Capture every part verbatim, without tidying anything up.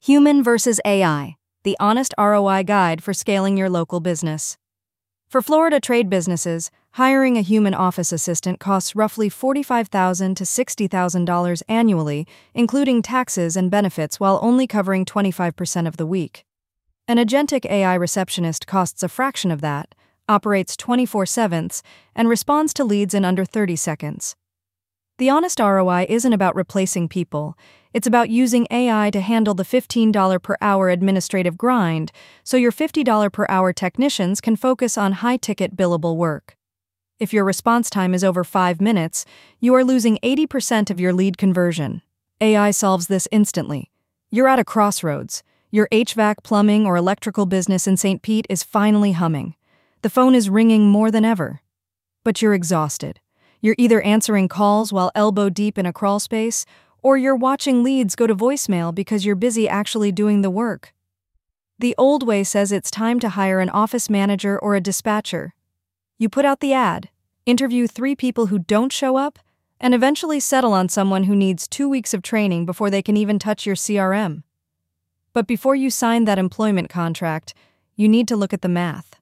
Human versus A I, the honest R O I guide for scaling your local business. For Florida trade businesses, hiring a human office assistant costs roughly forty-five thousand dollars to sixty thousand dollars annually, including taxes and benefits, while only covering twenty-five percent of the week. An agentic A I receptionist costs a fraction of that, operates twenty-four seven, and responds to leads in under thirty seconds. The honest R O I isn't about replacing people, it's about using A I to handle the fifteen dollars per hour administrative grind so your fifty dollars per hour technicians can focus on high-ticket billable work. If your response time is over five minutes, you are losing eighty percent of your lead conversion. A I solves this instantly. You're at a crossroads. Your H V A C, plumbing, or electrical business in Saint Pete is finally humming. The phone is ringing more than ever. But you're exhausted. You're either answering calls while elbow deep in a crawl space, or you're watching leads go to voicemail because you're busy actually doing the work. The old way says it's time to hire an office manager or a dispatcher. You put out the ad, interview three people who don't show up, and eventually settle on someone who needs two weeks of training before they can even touch your C R M. But before you sign that employment contract, you need to look at the math.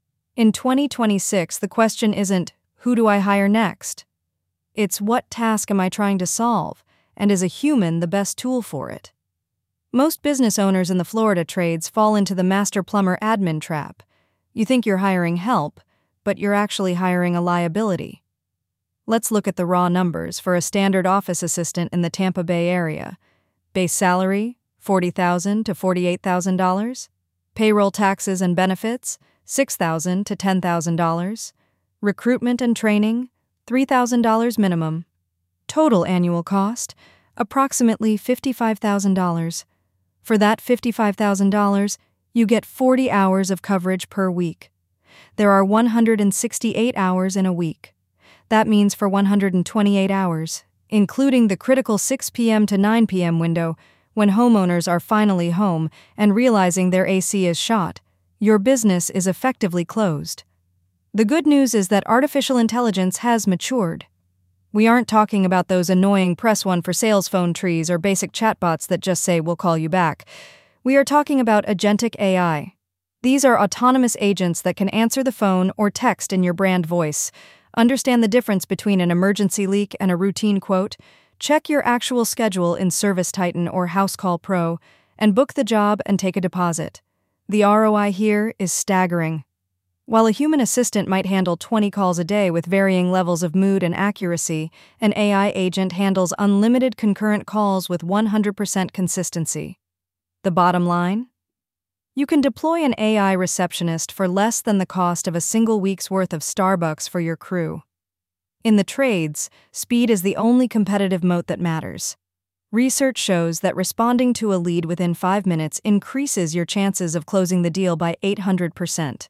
In twenty twenty-six, the question isn't, who do I hire next? It's, what task am I trying to solve, and is a human the best tool for it? Most business owners in the Florida trades fall into the master plumber admin trap. You think you're hiring help, but you're actually hiring a liability. Let's look at the raw numbers for a standard office assistant in the Tampa Bay area. Base salary, forty thousand dollars to forty-eight thousand dollars. Payroll, taxes, and benefits, six thousand dollars to ten thousand dollars. Recruitment and training, three thousand dollars minimum. Total annual cost, approximately fifty-five thousand dollars. For that fifty-five thousand dollars, you get forty hours of coverage per week. There are one hundred sixty-eight hours in a week. That means for one hundred twenty-eight hours, including the critical six p.m. to nine p.m. window, when homeowners are finally home and realizing their A C is shot, your business is effectively closed. The good news is that artificial intelligence has matured. We aren't talking about those annoying press one for sales phone trees or basic chatbots that just say we'll call you back. We are talking about agentic A I. These are autonomous agents that can answer the phone or text in your brand voice, understand the difference between an emergency leak and a routine quote, check your actual schedule in Service Titan or House Call Pro, and book the job and take a deposit. The R O I here is staggering. While a human assistant might handle twenty calls a day with varying levels of mood and accuracy, an A I agent handles unlimited concurrent calls with one hundred percent consistency. The bottom line? You can deploy an A I receptionist for less than the cost of a single week's worth of Starbucks for your crew. In the trades, speed is the only competitive moat that matters. Research shows that responding to a lead within five minutes increases your chances of closing the deal by eight hundred percent.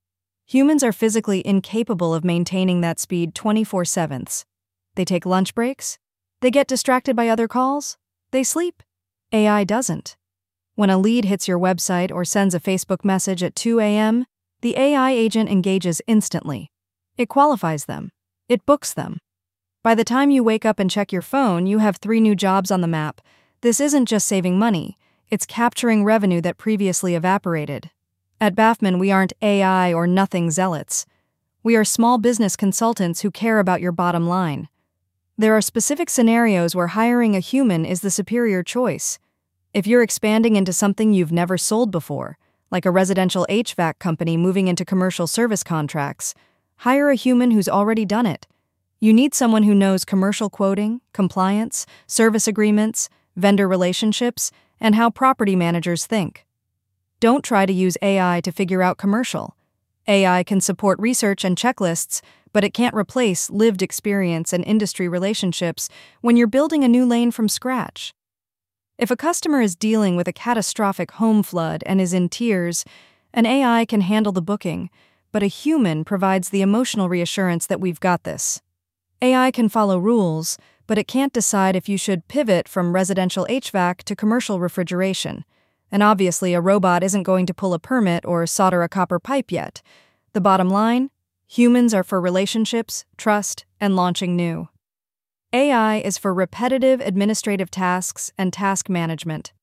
Humans are physically incapable of maintaining that speed twenty-four seven. They take lunch breaks. They get distracted by other calls. They sleep. A I doesn't. When a lead hits your website or sends a Facebook message at two a.m., the A I agent engages instantly. It qualifies them. It books them. By the time you wake up and check your phone, you have three new jobs on the map. This isn't just saving money. It's capturing revenue that previously evaporated. At Baffman, we aren't A I or nothing zealots. We are small business consultants who care about your bottom line. There are specific scenarios where hiring a human is the superior choice. If you're expanding into something you've never sold before, like a residential H V A C company moving into commercial service contracts, hire a human who's already done it. You need someone who knows commercial quoting, compliance, service agreements, vendor relationships, and how property managers think. Don't try to use A I to figure out commercial. A I can support research and checklists, but it can't replace lived experience and industry relationships when you're building a new lane from scratch. If a customer is dealing with a catastrophic home flood and is in tears, an A I can handle the booking, but a human provides the emotional reassurance that we've got this. A I can follow rules, but it can't decide if you should pivot from residential H V A C to commercial refrigeration. And obviously, a robot isn't going to pull a permit or solder a copper pipe yet. The bottom line? Humans are for relationships, trust, and launching new. A I is for repetitive administrative tasks and task management.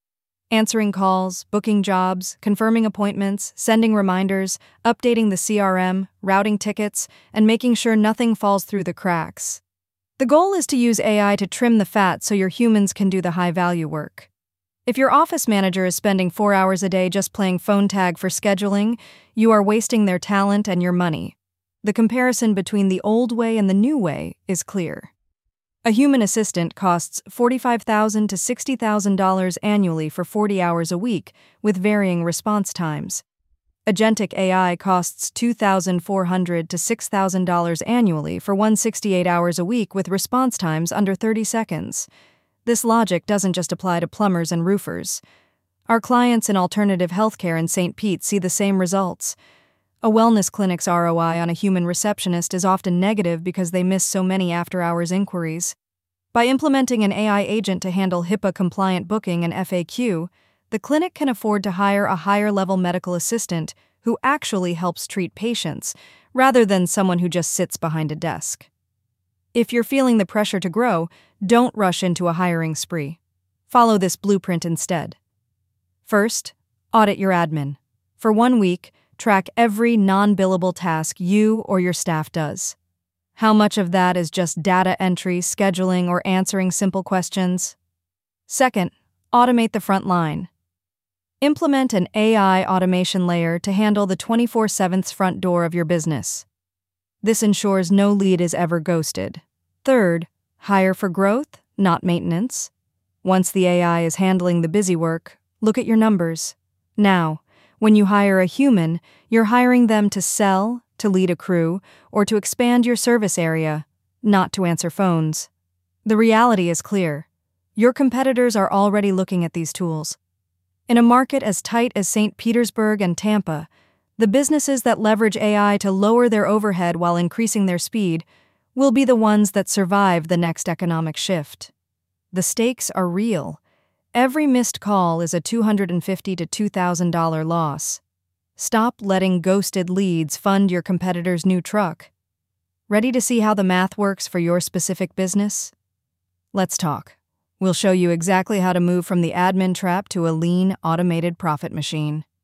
Answering calls, booking jobs, confirming appointments, sending reminders, updating the C R M, routing tickets, and making sure nothing falls through the cracks. The goal is to use A I to trim the fat so your humans can do the high-value work. If your office manager is spending four hours a day just playing phone tag for scheduling, you are wasting their talent and your money. The comparison between the old way and the new way is clear. A human assistant costs forty-five thousand dollars to sixty thousand dollars annually for forty hours a week, with varying response times. Agentic A I costs two thousand four hundred dollars to six thousand dollars annually for one hundred sixty-eight hours a week with response times under thirty seconds. This logic doesn't just apply to plumbers and roofers. Our clients in alternative healthcare in Saint Pete see the same results. A wellness clinic's R O I on a human receptionist is often negative because they miss so many after-hours inquiries. By implementing an A I agent to handle HIPAA-compliant booking and F A Q, the clinic can afford to hire a higher-level medical assistant who actually helps treat patients, rather than someone who just sits behind a desk. If you're feeling the pressure to grow, don't rush into a hiring spree. Follow this blueprint instead. First, audit your admin. For one week, track every non-billable task you or your staff does. How much of that is just data entry, scheduling, or answering simple questions? Second, automate the front line. Implement an A I automation layer to handle the twenty-four seven front door of your business. This ensures no lead is ever ghosted. Third, hire for growth, not maintenance. Once the A I is handling the busy work, look at your numbers. Now, when you hire a human, you're hiring them to sell, to lead a crew, or to expand your service area, not to answer phones. The reality is clear. Your competitors are already looking at these tools. In a market as tight as Saint Petersburg and Tampa, the businesses that leverage A I to lower their overhead while increasing their speed will be the ones that survive the next economic shift. The stakes are real. Every missed call is a two hundred fifty dollars to two thousand dollars loss. Stop letting ghosted leads fund your competitor's new truck. Ready to see how the math works for your specific business? Let's talk. We'll show you exactly how to move from the admin trap to a lean, automated profit machine.